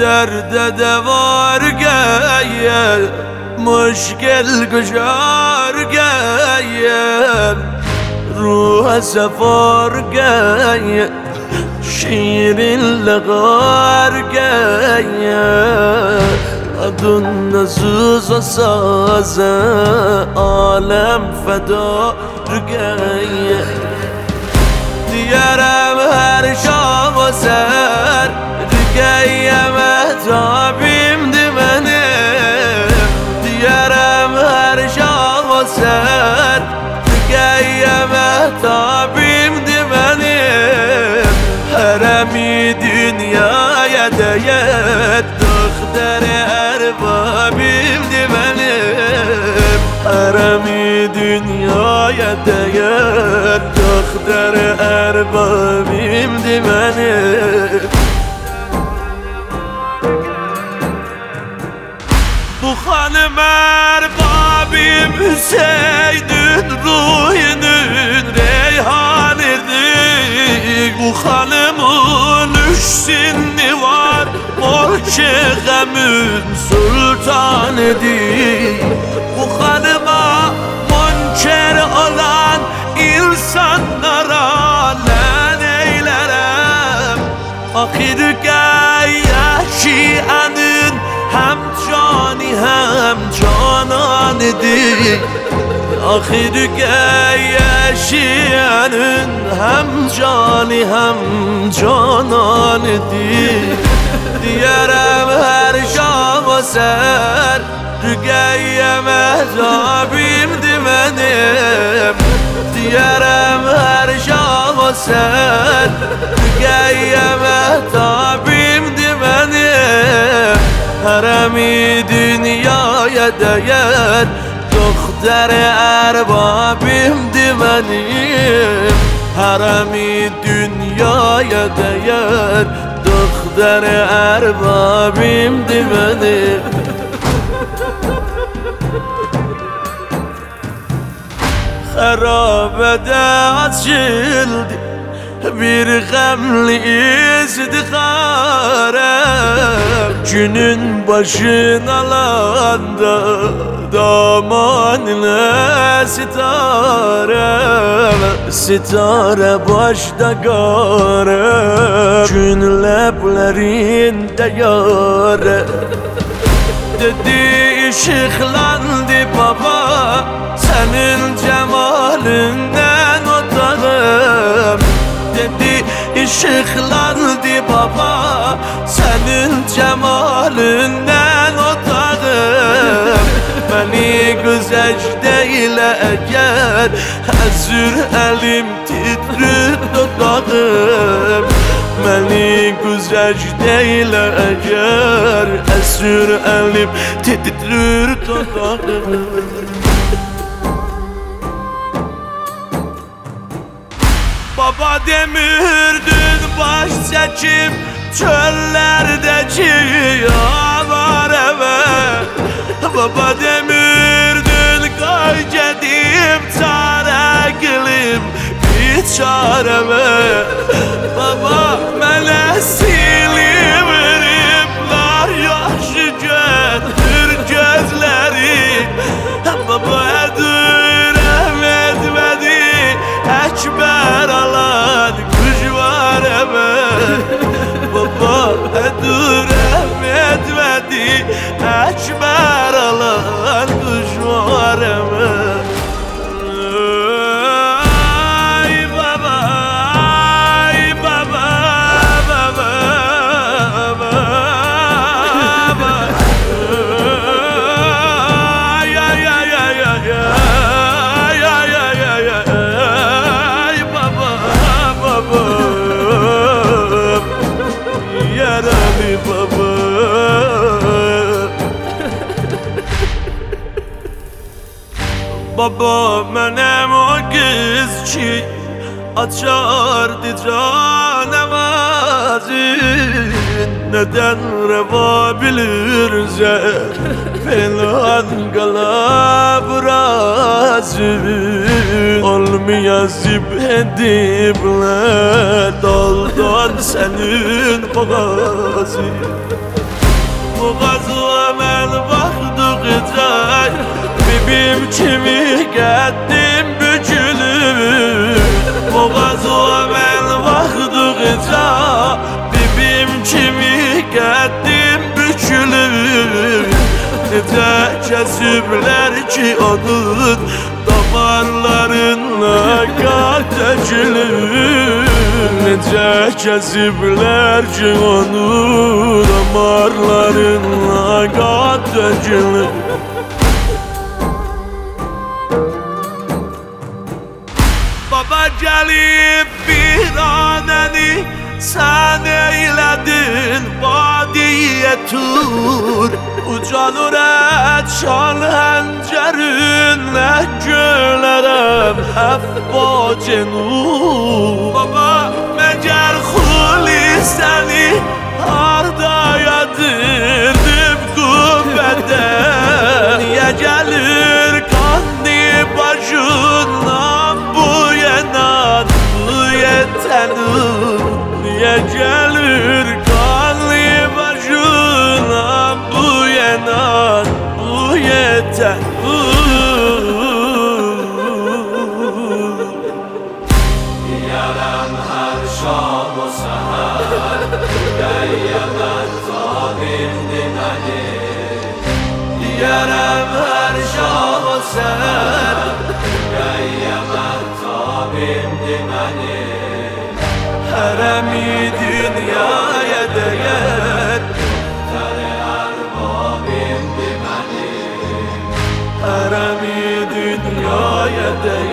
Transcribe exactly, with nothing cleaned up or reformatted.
درد دوار گیم مشکل گشار گیم روح سفار گیم شیرین لغار گیم adın nasıl sazı alem feda rügeye diyarım her şam o ser rügeye mehtabim dimenim diyarım her şam o ser rügeye mehtabim dimenim haremi dünyaya değer doktere erbabim dimenim haremi dünyaya değer doktere erbabim dimenim bu hanım erbabim Hüseyin'in ruhunun reyhanıdır bu hanımın üç sinni var o şeğemin sultanıdır bu hanıma monçer olan insanlara len eylerem ahir yaşayanın hem cani hem cananıdır ahir yaşayanın hem cani hem cananıdır diyarım her şam o ser rügeye mehtabim dimenim diyarım her şam o ser rügeye mehtabim dimenim haremi dünyaya değer dokter erbabim dimenim haremi dünyaya değer dokter erbabim dimenim harabede açıldı bir gamli izdiharem günün başına alanda damanla sitarem sitare başta garem gün leplerinde yarem dedi ışıklandı baba senin cemalinden otağım dedi ışıklandı baba senin cemalinden otağım beni güzecde ile eğer hazır elim titrir dudağım beni güzecde ile eğer hazır elim titrir dudağım baba demirdin baş seçip çöllerdeki avareme baba demirdin kaycedim çare gülüm bir çareme baba mene silimrimler yaşı götür gözleri baba edürem etmedi ekber alan kuş var eme baba edürem etmedi ekber alan kuş var eme ay baba ay baba baba baba ay ay ay ay ay ay ay ay ay baba baba yaralı baba baba menem o kız ki açardı canavazı neden reva bilir zer Falan kala brazı Olmayazip edipler Daldan senin boğazı Boğazı men baktıkça Bibim kimi getdim bükülür Boğazı men baktıkça Bibim kimi getdim bükülür Nece kesipler ki onun damarlarına kaçılır Nece kesipler ki onun damarlarına kaçılır Baba gelip bir aneni sen eyledin vadiye tur Ucalır et şan hencerinle gölerem hep bacenur Baba meğer huli seni harda yadirdim kuvvete Niye gelir kanlı başından bu yenan bu yetenur Niye gelir kanlı başına bu yenan bu yeter Yarem her şam o seher Geyyemen tabim dimeni Yarem her şam o seher Geyyemen tabim dimeni Heremi dünyaya değer Tere erbabim dimeni Heremi dünyaya değer